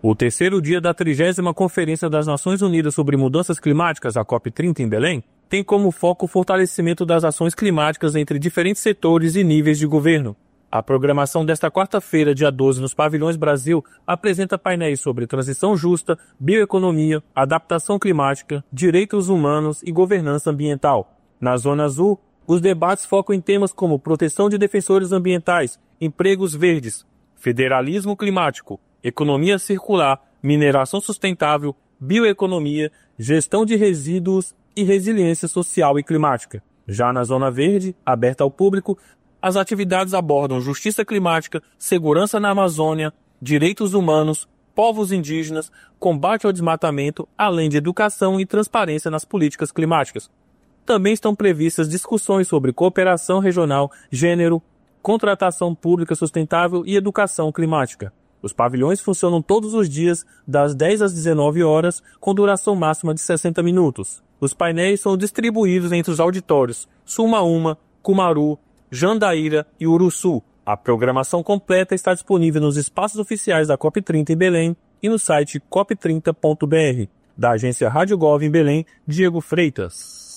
O terceiro dia da 30ª Conferência das Nações Unidas sobre Mudanças Climáticas, a COP30 em Belém, tem como foco o fortalecimento das ações climáticas entre diferentes setores e níveis de governo. A programação desta quarta-feira, dia 12, nos Pavilhões Brasil, apresenta painéis sobre transição justa, bioeconomia, adaptação climática, direitos humanos e governança ambiental. Na Zona Azul, os debates focam em temas como proteção de defensores ambientais, empregos verdes, federalismo climático, economia circular, mineração sustentável, bioeconomia, gestão de resíduos e resiliência social e climática. Já na Zona Verde, aberta ao público, as atividades abordam justiça climática, segurança na Amazônia, direitos humanos, povos indígenas, combate ao desmatamento, além de educação e transparência nas políticas climáticas. Também estão previstas discussões sobre cooperação regional, gênero, contratação pública sustentável e educação climática. Os pavilhões funcionam todos os dias, das 10 às 19 horas, com duração máxima de 60 minutos. Os painéis são distribuídos entre os auditórios Sumaúma, Cumaru, Jandaíra e Uruçu. A programação completa está disponível nos espaços oficiais da COP30 em Belém e no site cop30.br. Da agência Rádio Gov em Belém, Diego Freitas.